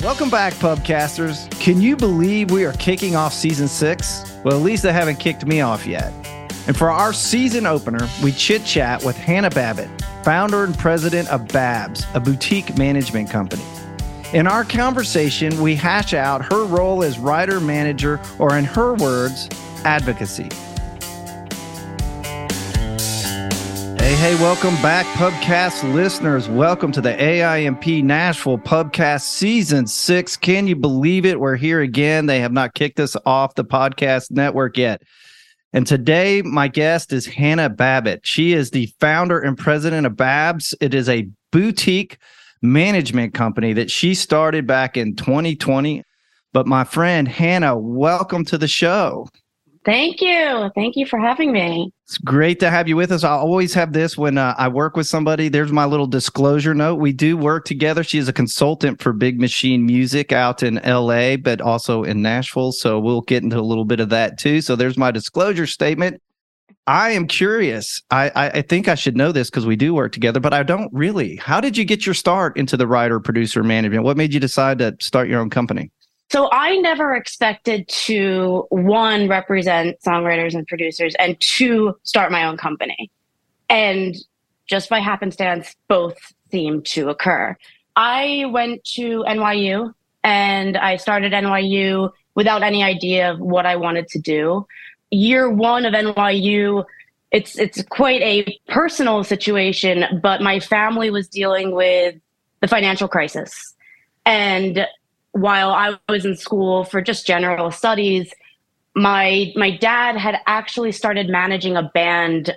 Welcome back, Pubcasters. Can you believe we are kicking off season 6? Well, at least they haven't kicked me off yet. And for our season opener, we chit-chat with Hannah Babbitt, founder and president of Babs, a boutique management company. In our conversation, we hash out her role as writer-manager, or in her words, advocacy. Hey, welcome back, Pubcast listeners. Welcome to the AIMP Nashville Pubcast Season 6. Can you believe it? We're here again. They have not kicked us off the podcast network yet. And today, my guest is Hannah Babbitt. She is the founder and president of Babs. It is a boutique management company that she started back in 2020. But my friend, Hannah, welcome to the show. Thank you. Thank you for having me. It's great to have you with us. I always have this when I work with somebody. There's my little disclosure note. We do work together. She is a consultant for Big Machine Music out in LA, but also in Nashville. So we'll get into a little bit of that too. So there's my disclosure statement. I am curious. I think I should know this because we do work together, but I don't really. How did you get your start into the writer, producer, management? What made you decide to start your own company? So I never expected to, one, represent songwriters and producers, and two, start my own company. And just by happenstance, both seemed to occur. I went to NYU, and I started NYU without any idea of what I wanted to do. Year one of NYU, it's quite a personal situation, but my family was dealing with the financial crisis. And while I was in school for just general studies, my dad had actually started managing a band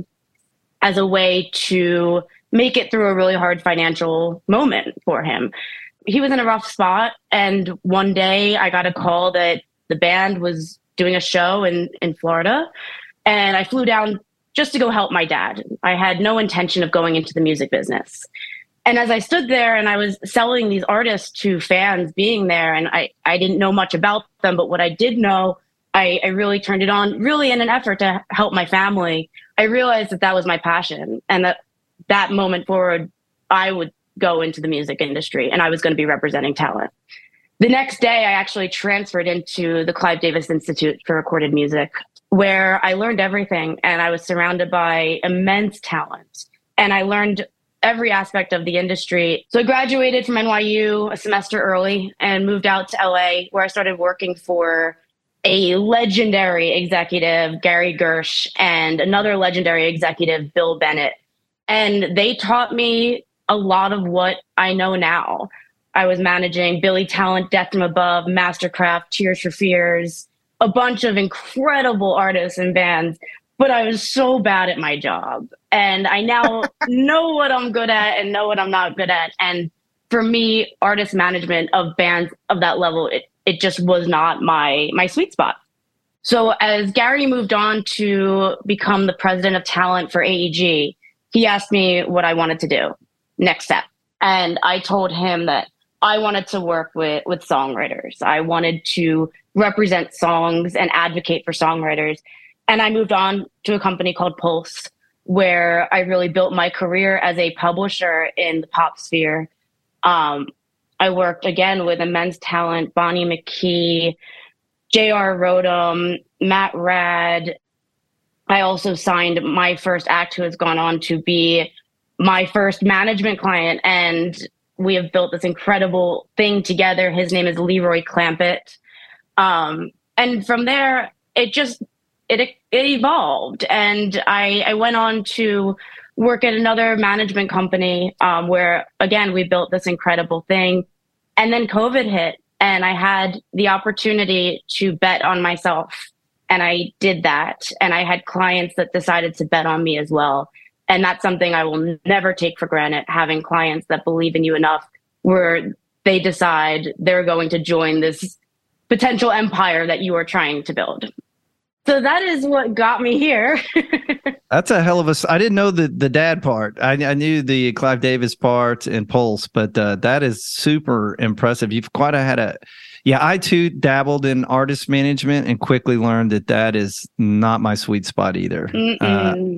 as a way to make it through a really hard financial moment for him. He was in a rough spot, and one day I got a call that the band was doing a show in Florida, and I flew down just to go help my dad. I had no intention of going into the music business. And as I stood there and I was selling these artists to fans being there, and I didn't know much about them, but what I did know, I really turned it on, really in an effort to help my family. I realized that was my passion, and that moment forward, I would go into the music industry and I was going to be representing talent. The next day, I actually transferred into the Clive Davis Institute for Recorded Music, where I learned everything, and I was surrounded by immense talent, and I learned every aspect of the industry. So I graduated from NYU a semester early and moved out to LA, where I started working for a legendary executive, Gary Gersh, and another legendary executive, Bill Bennett. And they taught me a lot of what I know now. I was managing Billy Talent, Death from Above, Mastercraft, Tears for Fears, a bunch of incredible artists and bands. But I was so bad at my job, and I now know what I'm good at and know what I'm not good at. And for me, artist management of bands of that level, it just was not my sweet spot. So as Gary moved on to become the president of talent for AEG, he asked me what I wanted to do, next step. And I told him that I wanted to work with songwriters. I wanted to represent songs and advocate for songwriters. And I moved on to a company called Pulse, where I really built my career as a publisher in the pop sphere. I worked, again, with immense talent, Bonnie McKee, J.R. Rodham, Matt Rad. I also signed my first act, who has gone on to be my first management client. And we have built this incredible thing together. His name is Leroy Clampett. And from there, it evolved, and I went on to work at another management company where, again, we built this incredible thing. And then COVID hit, and I had the opportunity to bet on myself, and I did that. And I had clients that decided to bet on me as well. And that's something I will never take for granted, having clients that believe in you enough where they decide they're going to join this potential empire that you are trying to build. So that is what got me here. That's a hell of a... I didn't know the dad part. I knew the Clive Davis part and Pulse, but that is super impressive. You've quite had a... Yeah, I too dabbled in artist management and quickly learned that is not my sweet spot either.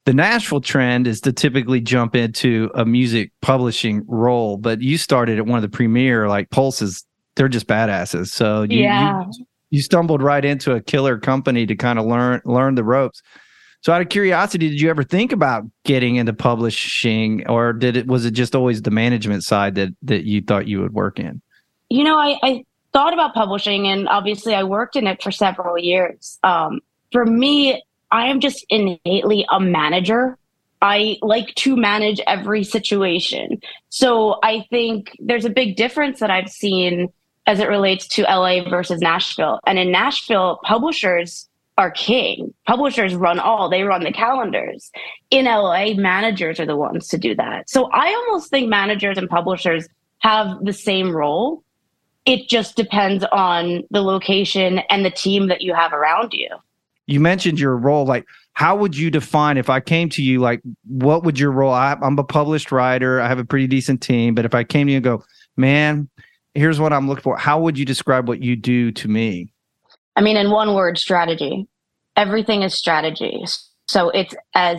the Nashville trend is to typically jump into a music publishing role, but you started at one of the premier, like Pulses. They're just badasses. So you stumbled right into a killer company to kind of learn the ropes. So out of curiosity, did you ever think about getting into publishing, or was it just always the management side that you thought you would work in? You know, I thought about publishing, and obviously I worked in it for several years. For me, I am just innately a manager. I like to manage every situation. So I think there's a big difference that I've seen as it relates to LA versus Nashville. And in Nashville, publishers are king. Publishers they run the calendars. In LA, managers are the ones to do that. So I almost think managers and publishers have the same role. It just depends on the location and the team that you have around you. You mentioned your role. Like, how would you define, if I came to you, like, what would your role? I'm a published writer. I have a pretty decent team. But if I came to you and go, man, here's what I'm looking for, how would you describe what you do to me? I mean, in one word, strategy. Everything is strategy. So it's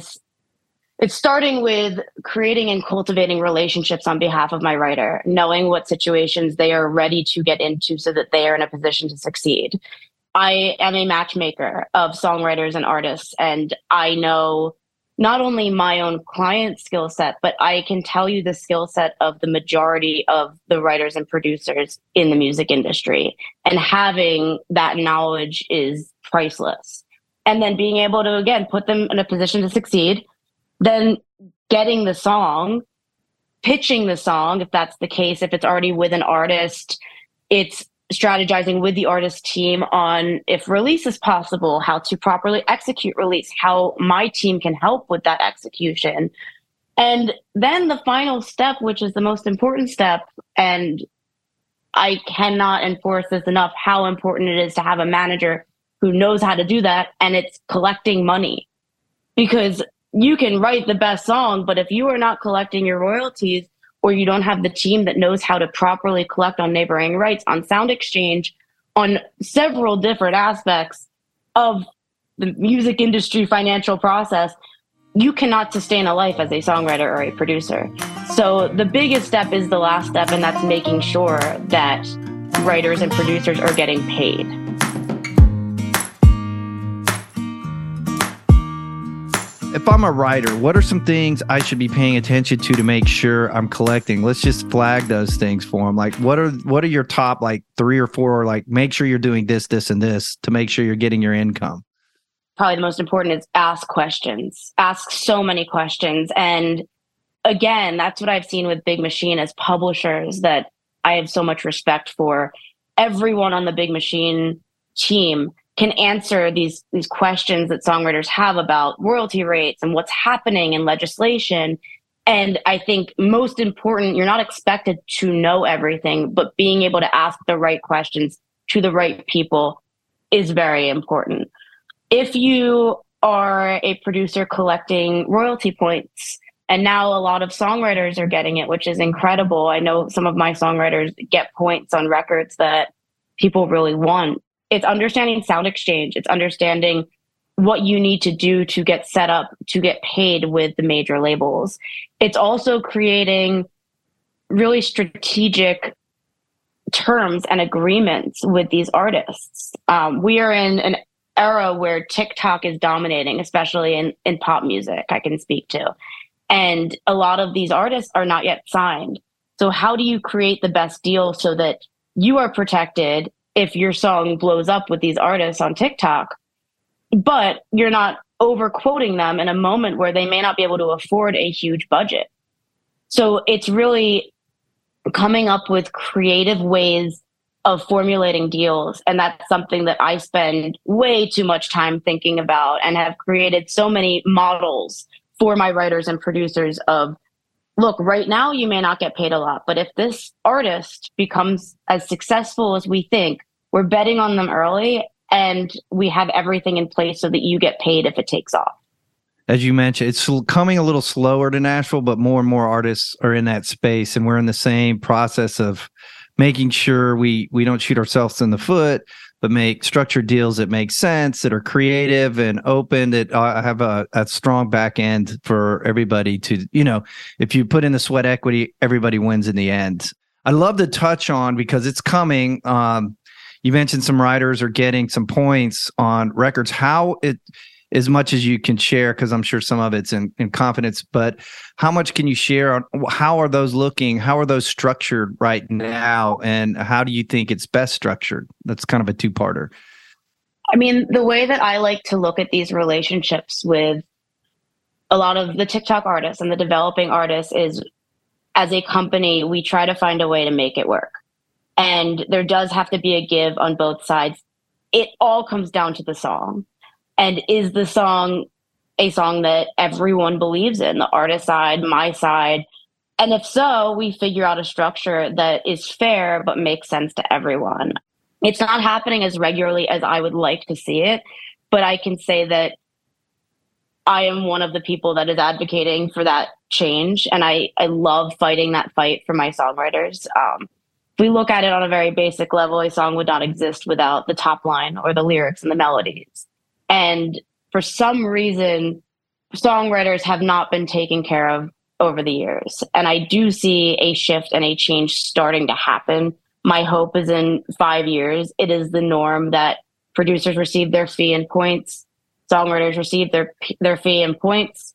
starting with creating and cultivating relationships on behalf of my writer, knowing what situations they are ready to get into so that they are in a position to succeed. I am a matchmaker of songwriters and artists, and I know not only my own client skill set, but I can tell you the skill set of the majority of the writers and producers in the music industry. And having that knowledge is priceless. And then being able to, again, put them in a position to succeed, then getting the song, pitching the song, if that's the case, if it's already with an artist, it's strategizing with the artist team on if release is possible, how to properly execute release, how my team can help with that execution. And then the final step, which is the most important step, and I cannot enforce this enough, how important it is to have a manager who knows how to do that, and it's collecting money. Because you can write the best song, but if you are not collecting your royalties, or you don't have the team that knows how to properly collect on neighboring rights, on sound exchange, on several different aspects of the music industry financial process, you cannot sustain a life as a songwriter or a producer. So the biggest step is the last step, and that's making sure that writers and producers are getting paid. If I'm a writer, what are some things I should be paying attention to make sure I'm collecting? Let's just flag those things for them. Like, what are your top, like, 3 or 4, like, make sure you're doing this, this, and this to make sure you're getting your income? Probably the most important is ask questions. Ask so many questions. And again, that's what I've seen with Big Machine as publishers that I have so much respect for. Everyone on the Big Machine team can answer these questions that songwriters have about royalty rates and what's happening in legislation. And I think most important, you're not expected to know everything, but being able to ask the right questions to the right people is very important. If you are a producer collecting royalty points, and now a lot of songwriters are getting it, which is incredible. I know some of my songwriters get points on records that people really want. It's understanding sound exchange. It's understanding what you need to do to get set up to get paid with the major labels. It's also creating really strategic terms and agreements with these artists. We are in an era where TikTok is dominating, especially in pop music, I can speak to. And a lot of these artists are not yet signed. So how do you create the best deal so that you are protected if your song blows up with these artists on TikTok, but you're not over quoting them in a moment where they may not be able to afford a huge budget? So it's really coming up with creative ways of formulating deals. And that's something that I spend way too much time thinking about, and have created so many models for my writers and producers of, look, right now you may not get paid a lot, but if this artist becomes as successful as we think, we're betting on them early, and we have everything in place so that you get paid if it takes off. As you mentioned, it's coming a little slower to Nashville, but more and more artists are in that space, and we're in the same process of making sure we don't shoot ourselves in the foot, but make structured deals that make sense, that are creative and open, that have a strong back end for everybody to, if you put in the sweat equity, everybody wins in the end. I'd love to touch on, because it's coming. You mentioned some writers are getting some points on records. How as much as you can share, because I'm sure some of it's in confidence, but how much can you share on how are those looking? How are those structured right now? And how do you think it's best structured? That's kind of a two-parter. I mean, the way that I like to look at these relationships with a lot of the TikTok artists and the developing artists is, as a company, we try to find a way to make it work. And there does have to be a give on both sides. It all comes down to the song. And is the song a song that everyone believes in, the artist side, my side? And if so, we figure out a structure that is fair but makes sense to everyone. It's not happening as regularly as I would like to see it, but I can say that I am one of the people that is advocating for that change. And I love fighting that fight for my songwriters. If we look at it on a very basic level, a song would not exist without the top line or the lyrics and the melodies. And for some reason, songwriters have not been taken care of over the years. And I do see a shift and a change starting to happen. My hope is in 5 years, it is the norm that producers receive their fee in points, songwriters receive their fee in points,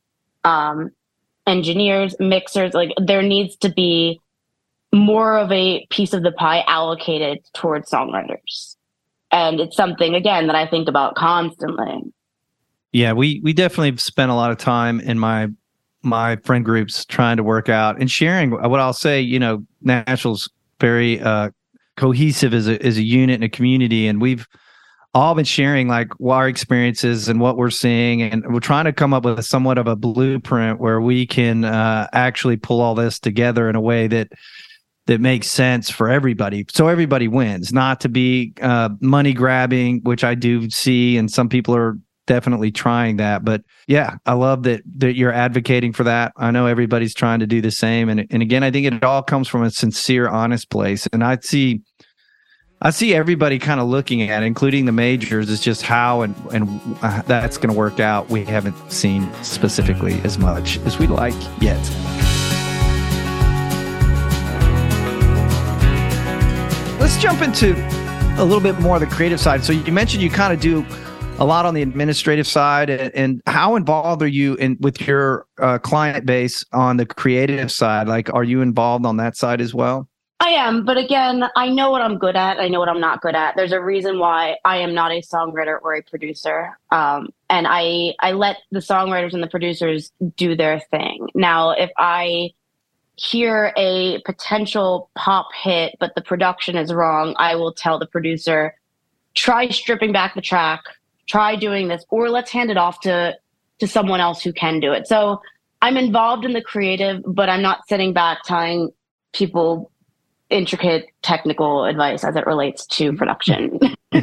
engineers, mixers, like there needs to be more of a piece of the pie allocated towards songwriters. And it's something, again, that I think about constantly. Yeah, we definitely spent a lot of time in my friend groups trying to work out and sharing. What I'll say, Nashville's very cohesive as a unit and a community, and we've all been sharing like our experiences and what we're seeing, and we're trying to come up with somewhat of a blueprint where we can actually pull all this together in a way that makes sense for everybody. So everybody wins, not to be money grabbing, which I do see. And some people are definitely trying that. But yeah, I love that you're advocating for that. I know everybody's trying to do the same. And again, I think it all comes from a sincere, honest place. And I see everybody kind of looking at it, including the majors, is just how and that's going to work out. We haven't seen specifically as much as we'd like yet. Let's jump into a little bit more of the creative side. So you mentioned you kind of do a lot on the administrative side, and how involved are you with your client base on the creative side? Like, are you involved on that side as well? I am, but again, I know what I'm good at. I know what I'm not good at. There's a reason why I am not a songwriter or a producer. And I let the songwriters and the producers do their thing. Now, if I hear a potential pop hit, but the production is wrong, I will tell the producer, try stripping back the track, try doing this, or let's hand it off to someone else who can do it. So I'm involved in the creative, but I'm not sitting back telling people intricate technical advice as it relates to production.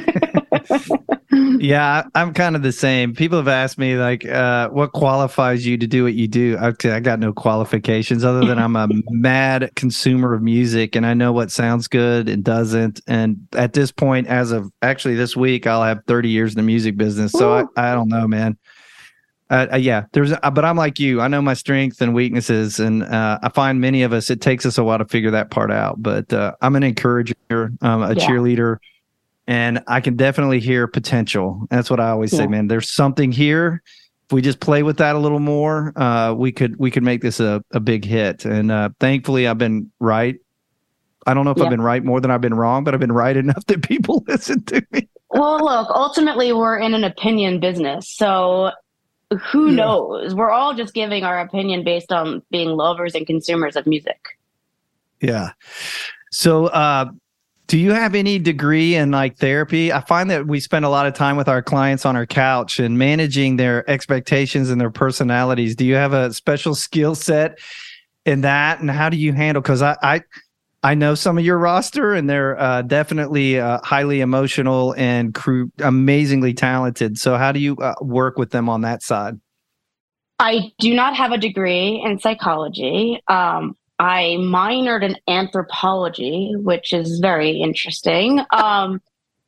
Yeah, I'm kind of the same. People have asked me like, what qualifies you to do what you do? I got no qualifications other than I'm a mad consumer of music, and I know what sounds good and doesn't. And at this point, as of actually this week, I'll have 30 years in the music business. So I don't know, man. Yeah, but I'm like you. I know my strengths and weaknesses, and I find many of us, it takes us a while to figure that part out. But I'm an encourager, cheerleader, and I can definitely hear potential. That's what I always say, man. There's something here. If we just play with that a little more, we could make this a big hit. And thankfully, I've been right. I don't know if I've been right more than I've been wrong, but I've been right enough that people listen to me. Well, look, ultimately, we're in an opinion business, so who knows? We're all just giving our opinion based on being lovers and consumers of music. Yeah. So, do you have any degree in like therapy? I find that we spend a lot of time with our clients on our couch and managing their expectations and their personalities. Do you have a special skill set in that? And how do you handle? Because I know some of your roster, and they're definitely highly emotional and amazingly talented. So how do you work with them on that side? I do not have a degree in psychology. I minored in anthropology, which is very interesting.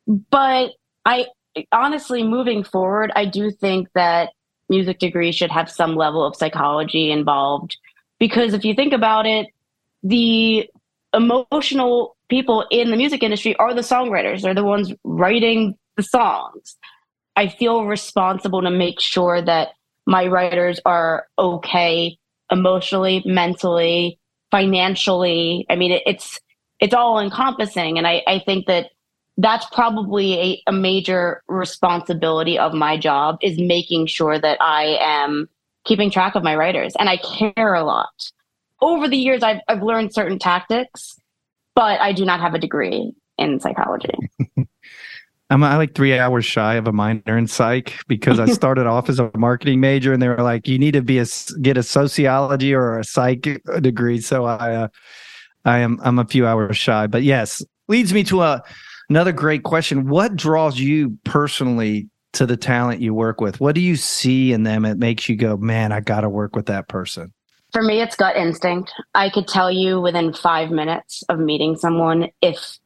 But I honestly, moving forward, I do think that music degrees should have some level of psychology involved. Because if you think about it, the emotional people in the music industry are the songwriters. They're the ones writing the songs. I feel responsible to make sure that my writers are okay emotionally, mentally, financially. I mean, it's all encompassing, and I think that that's probably a major responsibility of my job is making sure that I am keeping track of my writers, and I care a lot. Over the years, I've learned certain tactics, but I do not have a degree in psychology. I'm like 3 hours shy of a minor in psych because I started off as a marketing major, and they were like, "You need to get a sociology or a psych degree." So I'm a few hours shy, but yes, leads me to another great question. What draws you personally to the talent you work with? What do you see in them that makes you go, "Man, I got to work with that person"? For me, it's gut instinct. I could tell you within 5 minutes of meeting someone if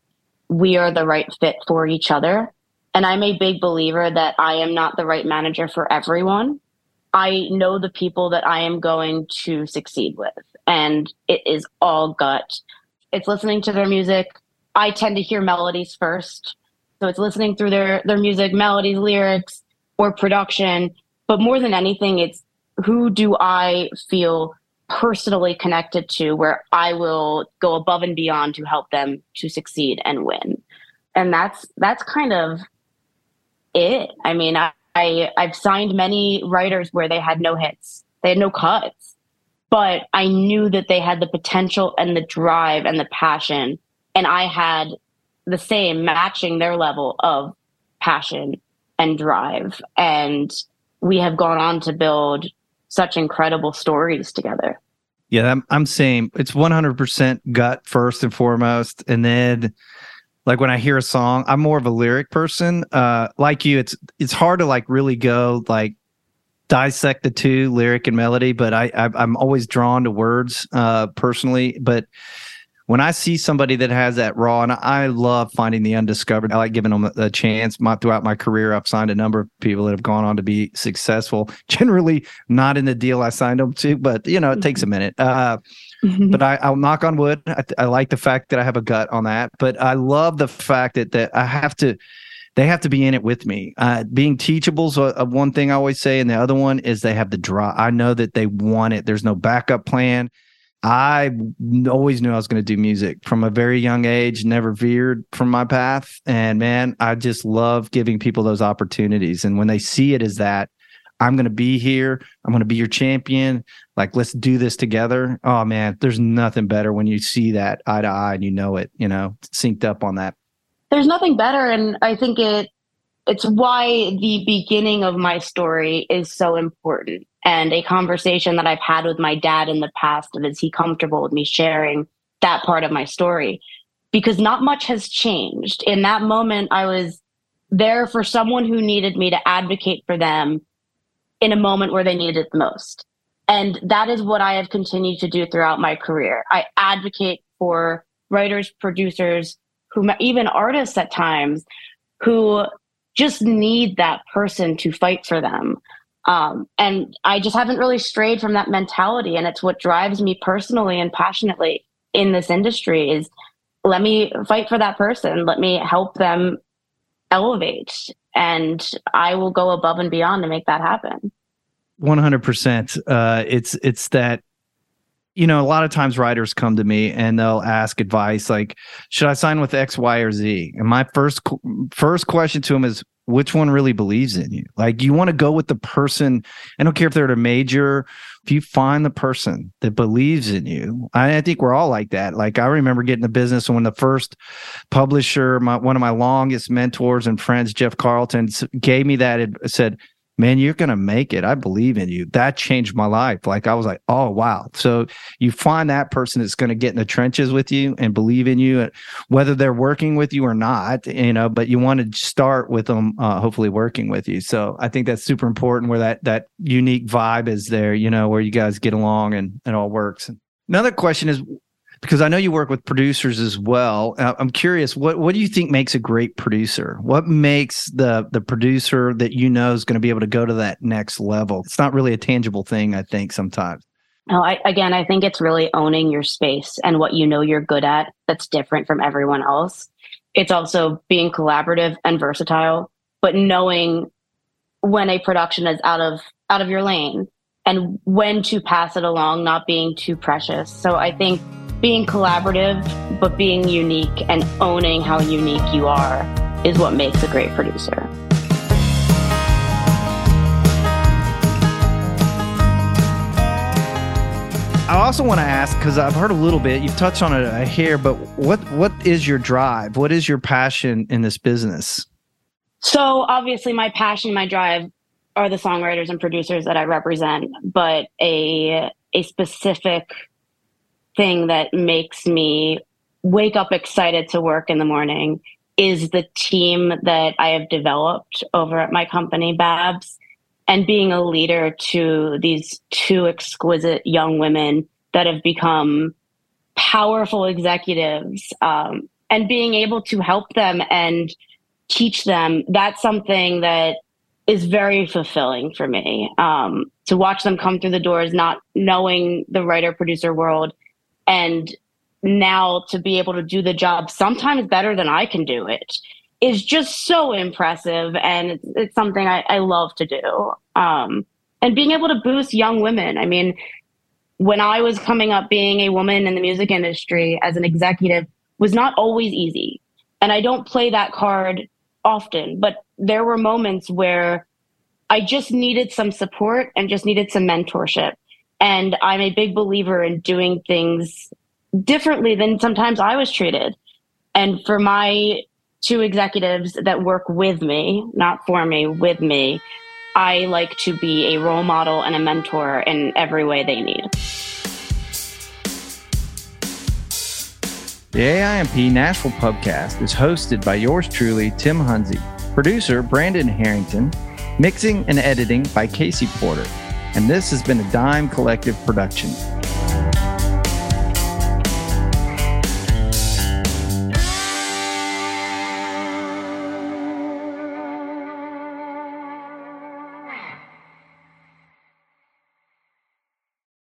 we are the right fit for each other. And I'm a big believer that I am not the right manager for everyone. I know the people that I am going to succeed with, and it is all gut. It's listening to their music. I tend to hear melodies first. So it's listening through their music, melodies, lyrics, or production. But more than anything, it's who do I feel personally connected to, where I will go above and beyond to help them to succeed and win. And that's kind of it. I mean, I've signed many writers where they had no hits, they had no cuts, but I knew that they had the potential and the drive and the passion, and I had the same, matching their level of passion and drive. And we have gone on to build such incredible stories together. Yeah, I'm saying it's 100% gut first and foremost. And then like when I hear a song, I'm more of a lyric person. Like you, it's hard to like really go like dissect the two, lyric and melody, but I'm always drawn to words personally. But when I see somebody that has that raw, and I love finding the undiscovered, I like giving them a chance. Throughout my career, I've signed a number of people that have gone on to be successful. Generally, not in the deal I signed them to, but it takes a minute. But I'll knock on wood. I like the fact that I have a gut on that, but I love the fact that they have to be in it with me. Being teachable is one thing I always say, and the other one is they have the drive. I know that they want it. There's no backup plan. I always knew I was going to do music from a very young age, never veered from my path. And man, I just love giving people those opportunities. And when they see it as that, I'm going to be here, I'm going to be your champion. Like, let's do this together. Oh man, there's nothing better when you see that eye to eye and you know it, synced up on that. There's nothing better. And I think it's why the beginning of my story is so important. And a conversation that I've had with my dad in the past of, is he comfortable with me sharing that part of my story? Because not much has changed. In that moment, I was there for someone who needed me to advocate for them in a moment where they needed it the most. And that is what I have continued to do throughout my career. I advocate for writers, producers, even artists at times, who just need that person to fight for them. And I just haven't really strayed from that mentality. And it's what drives me personally and passionately in this industry is, let me fight for that person. Let me help them elevate. And I will go above and beyond to make that happen. 100%. It's that, a lot of times writers come to me and they'll ask advice like, should I sign with X, Y, or Z? And my first question to them is, which one really believes in you? Like, you want to go with the person. I don't care if they're at a major. If you find the person that believes in you, I think we're all like that. Like, I remember getting the business when the first publisher, one of my longest mentors and friends, Jeff Carlton, gave me that, said, man, you're going to make it. I believe in you. That changed my life. Like, I was like, oh, wow. So you find that person that's going to get in the trenches with you and believe in you, whether they're working with you or not, but you want to start with them, hopefully working with you. So I think that's super important, where that unique vibe is there, where you guys get along and it all works. Another question is, Because I know you work with producers as well. I'm curious, what do you think makes a great producer? What makes the producer that you know is going to be able to go to that next level? It's not really a tangible thing, I think, sometimes. No, I think it's really owning your space and what you know you're good at that's different from everyone else. It's also being collaborative and versatile, but knowing when a production is out of your lane and when to pass it along, not being too precious. So I think being collaborative, but being unique and owning how unique you are is what makes a great producer. I also want to ask, because I've heard a little bit, you've touched on it here, but what is your drive? What is your passion in this business? So obviously my passion, my drive are the songwriters and producers that I represent, but a specific thing that makes me wake up excited to work in the morning is the team that I have developed over at my company, Babs, and being a leader to these two exquisite young women that have become powerful executives, and being able to help them and teach them. That's something that is very fulfilling for me, to watch them come through the doors, not knowing the writer producer world, and now to be able to do the job sometimes better than I can do it is just so impressive. And it's something I love to do. And being able to boost young women. I mean, when I was coming up, being a woman in the music industry as an executive was not always easy. And I don't play that card often, but there were moments where I just needed some support and just needed some mentorship. And I'm a big believer in doing things differently than sometimes I was treated. And for my two executives that work with me, not for me, with me, I like to be a role model and a mentor in every way they need. The AIMP Nashville Pubcast is hosted by yours truly, Tim Hunzy, producer Brandon Harrington, mixing and editing by Casey Porter. And this has been a Dime Collective production.